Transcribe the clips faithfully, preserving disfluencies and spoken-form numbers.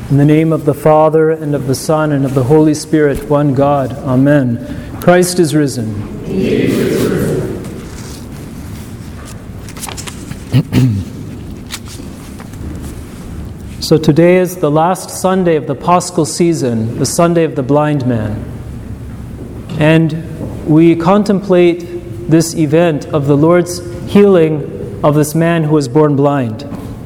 In the name of the Father, and of the Son, and of the Holy Spirit, one God. Amen. Christ is risen. He is risen. So today is the last Sunday of the Paschal season, the Sunday of the blind man. And we contemplate this event of the Lord's healing of this man who was born blind.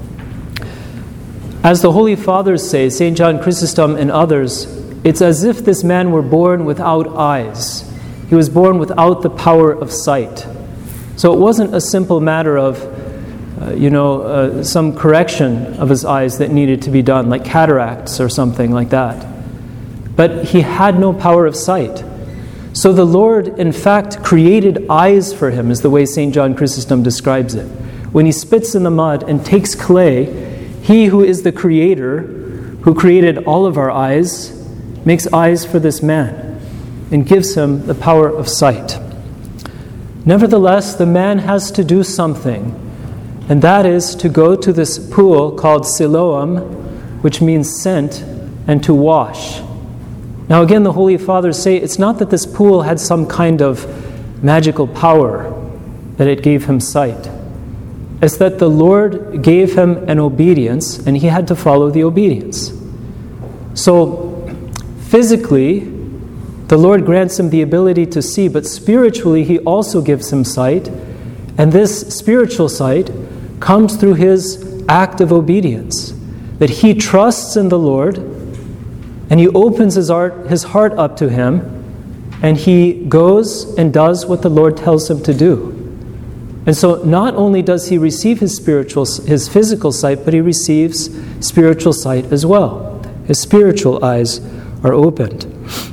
As the Holy Fathers say, Saint John Chrysostom and others, it's as if this man were born without eyes. He was born without the power of sight. So it wasn't a simple matter of, uh, you know, uh, some correction of his eyes that needed to be done, like cataracts or something like that. But he had no power of sight. So the Lord, in fact, created eyes for him, is the way Saint John Chrysostom describes it. When he spits in the mud and takes clay, He who is the Creator, who created all of our eyes, makes eyes for this man and gives him the power of sight. Nevertheless, the man has to do something, and that is to go to this pool called Siloam, which means sent, and to wash. Now again, the Holy Fathers say it's not that this pool had some kind of magical power, that it gave him sight. It's that the Lord gave him an obedience, and he had to follow the obedience. So, physically, the Lord grants him the ability to see, but spiritually, he also gives him sight. And this spiritual sight comes through his act of obedience, that he trusts in the Lord, and he opens his heart, his heart up to him, and he goes and does what the Lord tells him to do. And so not only does he receive his spiritual, his physical sight, but he receives spiritual sight as well. His spiritual eyes are opened.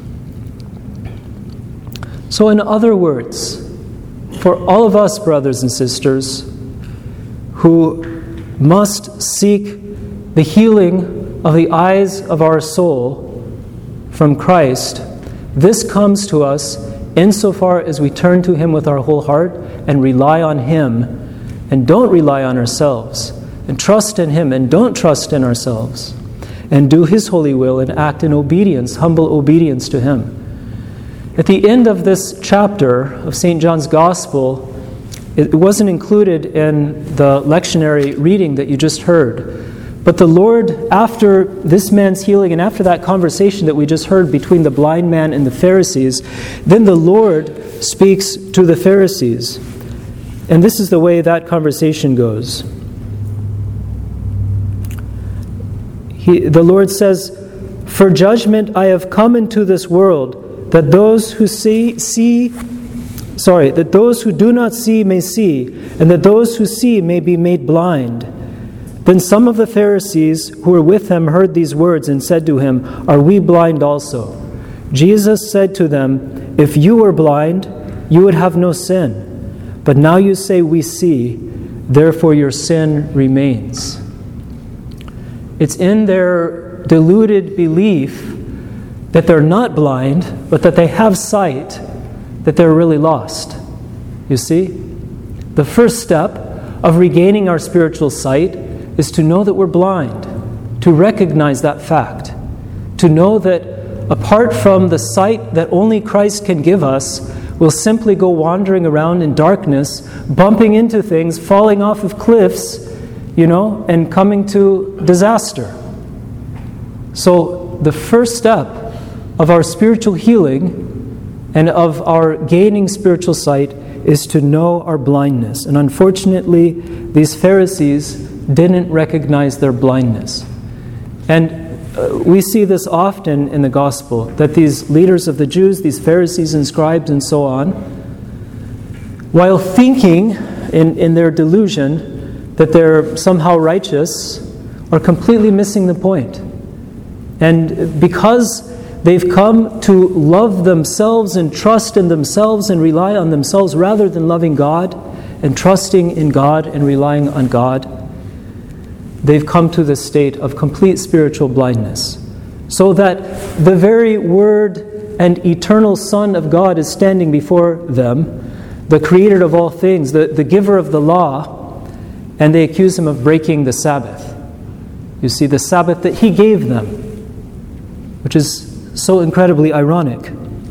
So in other words, for all of us, brothers and sisters, who must seek the healing of the eyes of our soul from Christ, this comes to us insofar as we turn to Him with our whole heart and rely on Him, and don't rely on ourselves, and trust in Him and don't trust in ourselves, and do His holy will and act in obedience, humble obedience to Him. At the end of this chapter of Saint John's Gospel, it wasn't included in the lectionary reading that you just heard, but the Lord, after this man's healing and after that conversation that we just heard between the blind man and the Pharisees, then the Lord speaks to the Pharisees. And this is the way that conversation goes. He, the Lord says, "For judgment I have come into this world, that those who see, see, sorry, that those who do not see may see, and that those who see may be made blind." Then some of the Pharisees who were with him heard these words and said to him, "Are we blind also?" Jesus said to them, "If you were blind, you would have no sin. But now you say we see, therefore your sin remains." It's in their deluded belief that they're not blind, but that they have sight, that they're really lost. You see? The first step of regaining our spiritual sight is to know that we're blind, to recognize that fact, to know that apart from the sight that only Christ can give us, we'll simply go wandering around in darkness, bumping into things, falling off of cliffs, you know, and coming to disaster. So the first step of our spiritual healing and of our gaining spiritual sight is to know our blindness. And unfortunately, these Pharisees didn't recognize their blindness. And uh, we see this often in the gospel, that these leaders of the Jews, these Pharisees and scribes and so on, while thinking in, in their delusion that they're somehow righteous, are completely missing the point. And because they've come to love themselves and trust in themselves and rely on themselves rather than loving God and trusting in God and relying on God, they've come to this state of complete spiritual blindness. So that the very Word and eternal Son of God is standing before them, the Creator of all things, the, the giver of the law, and they accuse Him of breaking the Sabbath. You see, the Sabbath that He gave them, which is so incredibly ironic.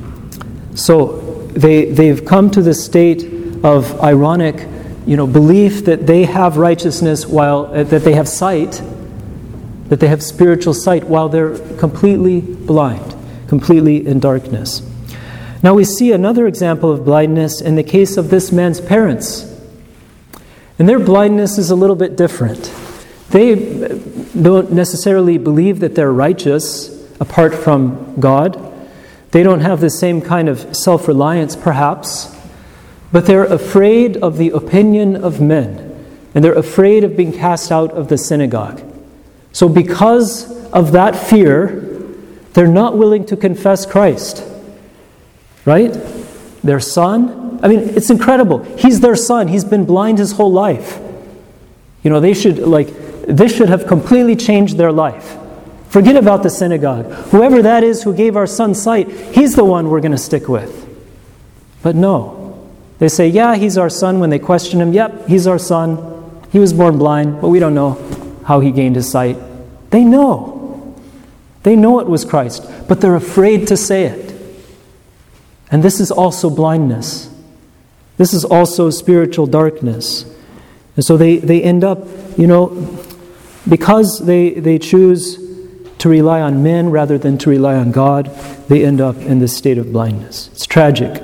So they, they've come to this state of ironic, you know, belief that they have righteousness while, uh, that they have sight, that they have spiritual sight while they're completely blind, completely in darkness. Now we see another example of blindness in the case of this man's parents. And their blindness is a little bit different. They don't necessarily believe that they're righteous apart from God. They don't have the same kind of self-reliance, perhaps, but they're afraid of the opinion of men, and they're afraid of being cast out of the synagogue. So because of that fear, they're not willing to confess Christ. Right? Their son, I mean, it's incredible. He's their son. He's been blind his whole life. You know, they should, like, this should have completely changed their life. Forget about the synagogue. Whoever that is who gave our son sight, he's the one we're going to stick with. But no. They say, yeah, he's our son. When they question him, yep, he's our son. He was born blind, but we don't know how he gained his sight. They know. They know it was Christ, but they're afraid to say it. And this is also blindness. This is also spiritual darkness. And so they, they end up, you know, because they, they choose to rely on men rather than to rely on God, they end up in this state of blindness. It's tragic.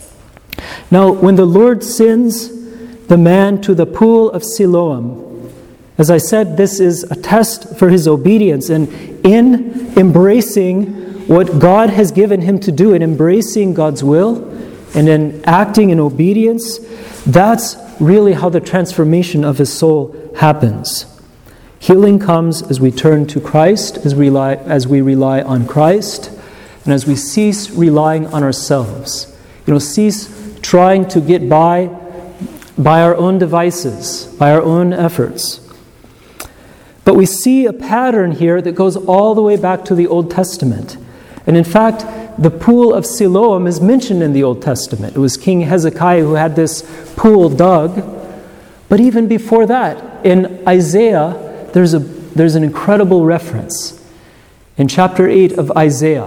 Now, when the Lord sends the man to the pool of Siloam, as I said, this is a test for his obedience. And in embracing what God has given him to do, in embracing God's will and in acting in obedience, that's really how the transformation of his soul happens. Healing comes as we turn to Christ, as we rely, as we rely on Christ, and as we cease relying on ourselves. You know, cease trying to get by by our own devices, by our own efforts. But we see a pattern here that goes all the way back to the Old Testament. And in fact, the pool of Siloam is mentioned in the Old Testament. It was King Hezekiah who had this pool dug. But even before that, in Isaiah, there's a there's an incredible reference in chapter eight of Isaiah,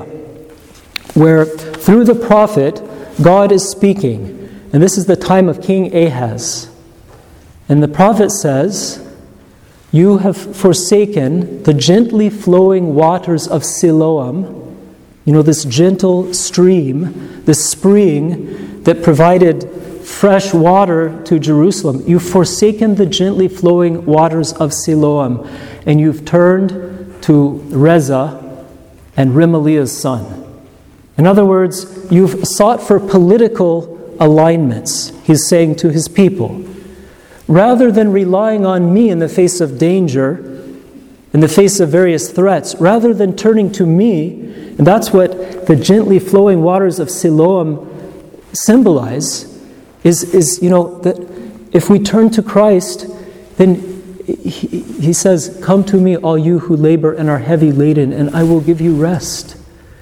where through the prophet, God is speaking. And this is the time of King Ahaz. And the prophet says, "You have forsaken the gently flowing waters of Siloam." You know, this gentle stream, this spring that provided fresh water to Jerusalem. You've forsaken the gently flowing waters of Siloam, and you've turned to Reza and Remaliah's son. In other words, you've sought for political alignments, he's saying to his people. Rather than relying on me in the face of danger, in the face of various threats, rather than turning to me, and that's what the gently flowing waters of Siloam symbolize, is, is you know, that if we turn to Christ, then he, he says, "Come to me, all you who labor and are heavy laden, and I will give you rest.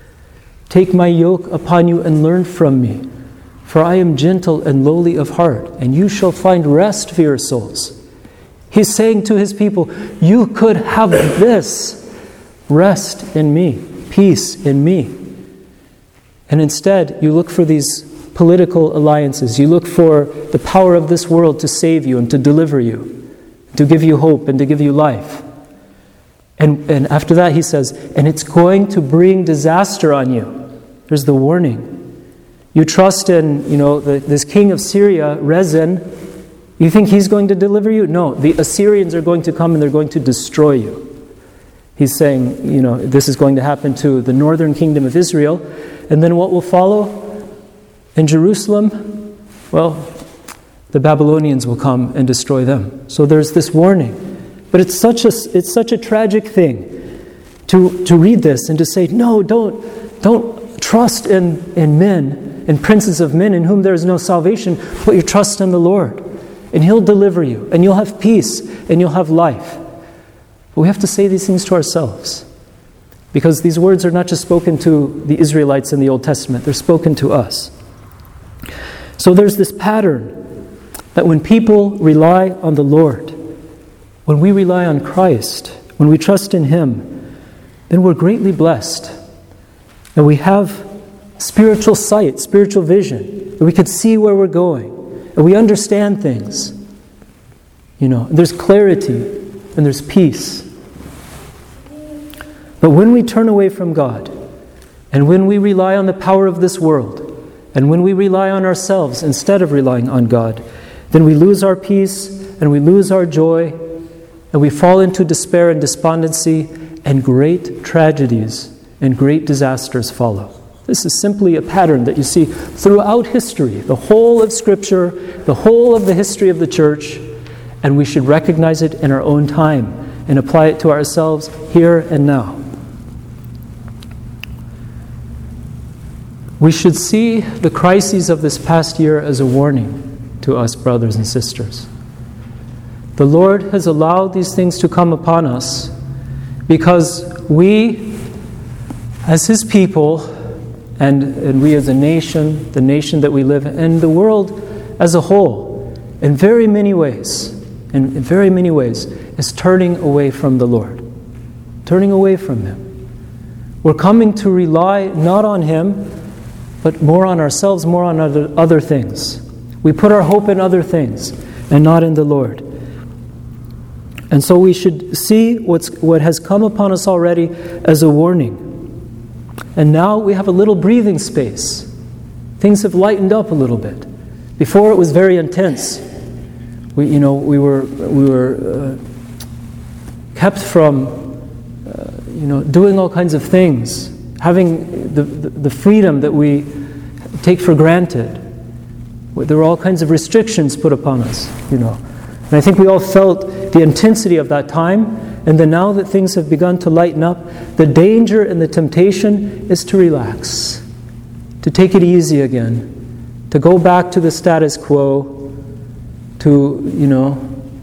Take my yoke upon you and learn from me, for I am gentle and lowly of heart, and you shall find rest for your souls." He's saying to his people, you could have this, rest in me, peace in me. And instead, you look for these political alliances. You look for the power of this world to save you and to deliver you, to give you hope and to give you life. And, and after that, he says, and it's going to bring disaster on you. There's the warning. You trust in, you know, the, this king of Syria, Rezin. You think he's going to deliver you? No, the Assyrians are going to come and they're going to destroy you. He's saying, you know, this is going to happen to the northern kingdom of Israel. And then what will follow? In Jerusalem, well, the Babylonians will come and destroy them. So there's this warning. But it's such a, it's such a tragic thing to, to read this and to say, no, don't, don't trust in, in men, in princes of men in whom there is no salvation. Put your trust in the Lord. And He'll deliver you, and you'll have peace, and you'll have life. But we have to say these things to ourselves, because these words are not just spoken to the Israelites in the Old Testament, they're spoken to us. So there's this pattern that when people rely on the Lord, when we rely on Christ, when we trust in Him, then we're greatly blessed. And we have spiritual sight, spiritual vision. And we can see where we're going. And we understand things. You know, there's clarity and there's peace. But when we turn away from God, and when we rely on the power of this world, and when we rely on ourselves instead of relying on God, then we lose our peace and we lose our joy, and we fall into despair and despondency, and great tragedies and great disasters follow. This is simply a pattern that you see throughout history, the whole of Scripture, the whole of the history of the church, and we should recognize it in our own time and apply it to ourselves here and now. We should see the crises of this past year as a warning to us, brothers and sisters. The Lord has allowed these things to come upon us because we, as His people, and, and we as a nation, the nation that we live in, and the world as a whole, in very many ways, in, in very many ways, is turning away from the Lord, turning away from Him. We're coming to rely not on Him, but more on ourselves, more on other, other things. We put our hope in other things and not in the Lord. And so we should see what's, what has come upon us already as a warning. And now we have a little breathing space. Things have lightened up a little bit. Before it was very intense. We, you know, we were we were uh, kept from, uh, you know, doing all kinds of things, having the, the the freedom that we take for granted. There were all kinds of restrictions put upon us, you know. And I think we all felt the intensity of that time. And then now that things have begun to lighten up, the danger and the temptation is to relax, to take it easy again, to go back to the status quo, to, you know,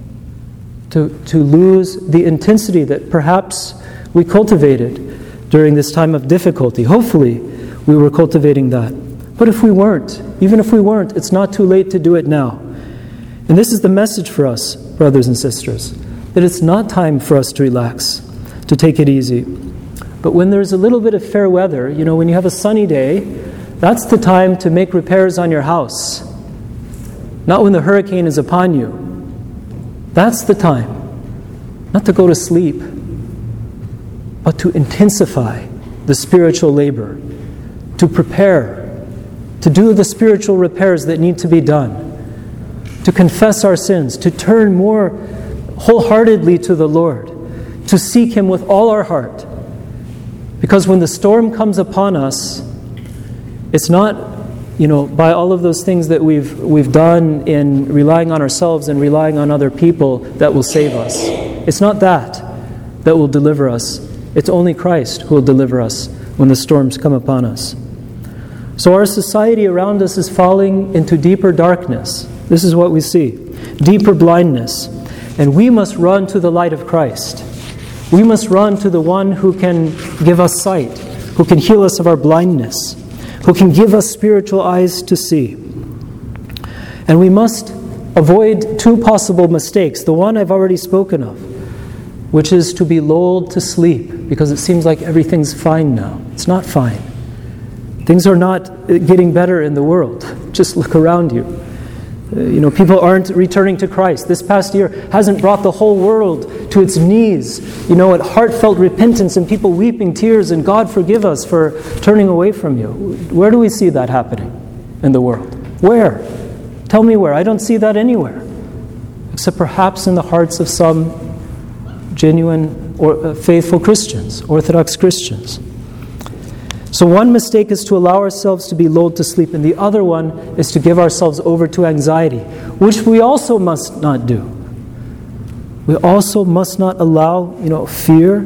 to, to lose the intensity that perhaps we cultivated during this time of difficulty. Hopefully, we were cultivating that. But if we weren't, even if we weren't, it's not too late to do it now. And this is the message for us, brothers and sisters, that it's not time for us to relax, to take it easy. But when there's a little bit of fair weather, you know, when you have a sunny day, that's the time to make repairs on your house. Not when the hurricane is upon you. That's the time. Not to go to sleep, but to intensify the spiritual labor, to prepare, to do the spiritual repairs that need to be done, to confess our sins, to turn more wholeheartedly to the Lord, to seek Him with all our heart. Because when the storm comes upon us, it's not, you know, by all of those things that we've we've done in relying on ourselves and relying on other people that will save us. It's not that that will deliver us. It's only Christ who will deliver us when the storms come upon us. So our society around us is falling into deeper darkness. This is what we see. Deeper blindness. And we must run to the light of Christ. We must run to the one who can give us sight, who can heal us of our blindness, who can give us spiritual eyes to see. And we must avoid two possible mistakes. The one I've already spoken of, which is to be lulled to sleep, because it seems like everything's fine now. It's not fine. Things are not getting better in the world. Just look around you. Uh, you know, people aren't returning to Christ. This past year hasn't brought the whole world to its knees, you know, at heartfelt repentance and people weeping tears and God forgive us for turning away from you. Where do we see that happening in the world? Where? Tell me where. I don't see that anywhere, except perhaps in the hearts of some genuine or uh, faithful Christians, Orthodox Christians. So one mistake is to allow ourselves to be lulled to sleep, and the other one is to give ourselves over to anxiety, which we also must not do. We also must not allow, you know, fear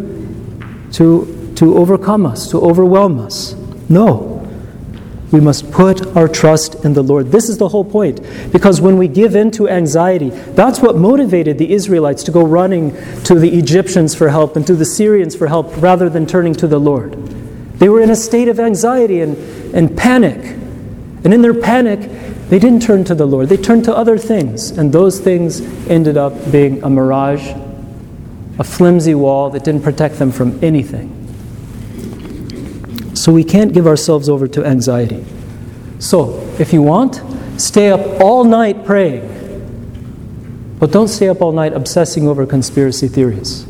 to, to overcome us, to overwhelm us. No. We must put our trust in the Lord. This is the whole point. Because when we give in to anxiety, that's what motivated the Israelites to go running to the Egyptians for help and to the Syrians for help rather than turning to the Lord. They were in a state of anxiety and, and panic. And in their panic, they didn't turn to the Lord. They turned to other things. And those things ended up being a mirage a flimsy wall that didn't protect them from anything. So we can't give ourselves over to anxiety. So, if you want, stay up all night praying. But don't stay up all night obsessing over conspiracy theories.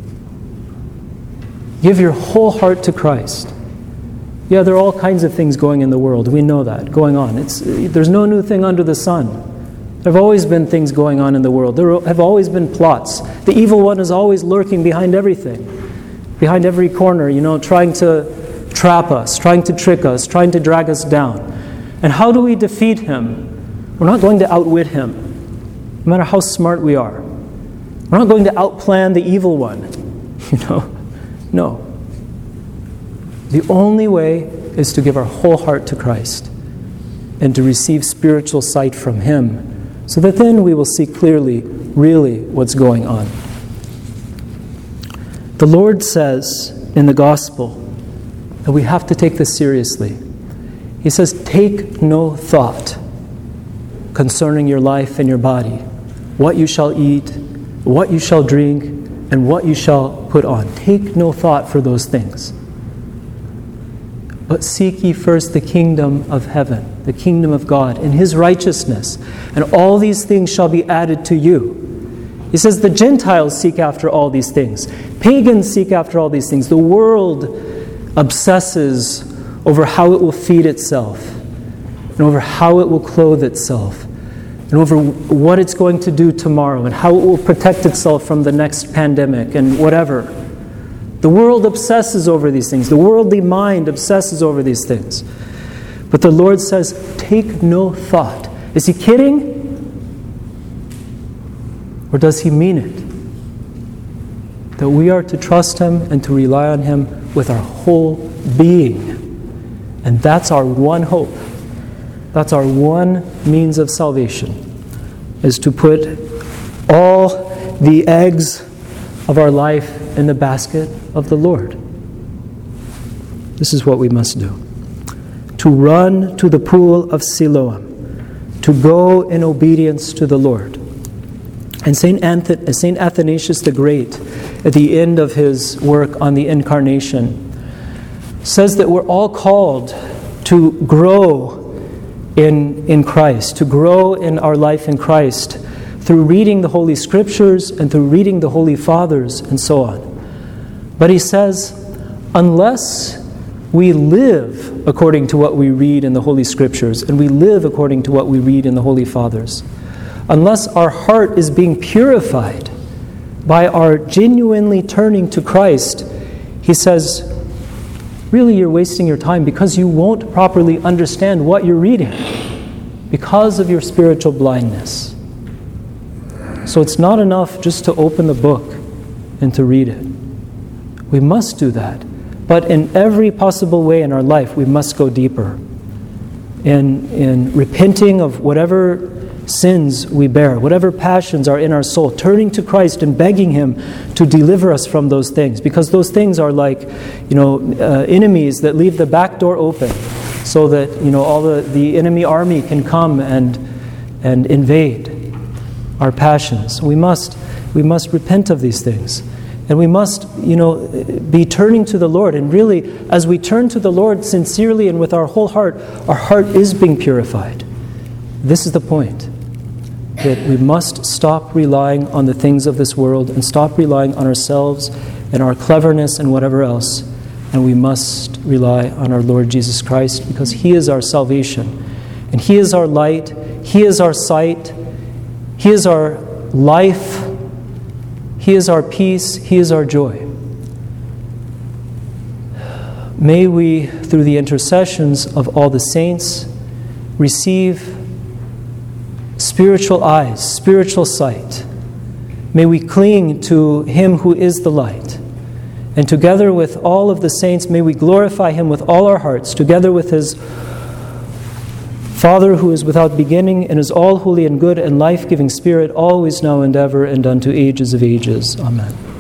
Give your whole heart to Christ. Yeah, there are all kinds of things going in the world. We know that, going on. It's, there's no new thing under the sun. There have always been things going on in the world. There have always been plots. The evil one is always lurking behind everything, behind every corner, you know, trying to trap us, trying to trick us, trying to drag us down. And how do we defeat him? We're not going to outwit him, no matter how smart we are. We're not going to outplan the evil one, you know. No. The only way is to give our whole heart to Christ and to receive spiritual sight from him, so that then we will see clearly, really, what's going on. The Lord says in the gospel that we have to take this seriously. He says, take no thought concerning your life and your body, what you shall eat, what you shall drink, and what you shall put on. Take no thought for those things. But seek ye first the kingdom of heaven, the kingdom of God, and his righteousness, and all these things shall be added to you. He says the Gentiles seek after all these things. Pagans seek after all these things. The world obsesses over how it will feed itself, and over how it will clothe itself, and over what it's going to do tomorrow, and how it will protect itself from the next pandemic, and whatever. The world obsesses over these things. The worldly mind obsesses over these things. But the Lord says, take no thought. Is he kidding? Or does he mean it? That we are to trust him and to rely on him with our whole being. And that's our one hope. That's our one means of salvation, is to put all the eggs of our life in the basket of the Lord. This is what we must do. To run to the pool of Siloam, to go in obedience to the Lord. And Saint Anth- Saint Athanasius the Great, at the end of his work on the Incarnation, says that we're all called to grow in, in Christ, to grow in our life in Christ, through reading the Holy Scriptures and through reading the Holy Fathers and so on. But he says, unless we live according to what we read in the Holy Scriptures and we live according to what we read in the Holy Fathers, unless our heart is being purified by our genuinely turning to Christ, he says, really you're wasting your time because you won't properly understand what you're reading because of your spiritual blindness. So it's not enough just to open the book and to read it. We must do that. But in every possible way in our life, we must go deeper. In, in repenting of whatever sins we bear, whatever passions are in our soul, turning to Christ and begging him to deliver us from those things. Because those things are like, you know, uh, enemies that leave the back door open so that, you know, all the, the enemy army can come and, and invade our passions. We must, we must repent of these things. And we must, you know, be turning to the Lord. And really, as we turn to the Lord sincerely and with our whole heart, our heart is being purified. This is the point. That we must stop relying on the things of this world and stop relying on ourselves and our cleverness and whatever else. And we must rely on our Lord Jesus Christ because he is our salvation. And he is our light. He is our sight. He is our life. He is our peace. He is our joy. May we, through the intercessions of all the saints, receive spiritual eyes, spiritual sight. May we cling to him who is the light. And together with all of the saints, may we glorify him with all our hearts, together with his Father who is without beginning and is all holy and good and life-giving Spirit, always now and ever and unto ages of ages. Amen.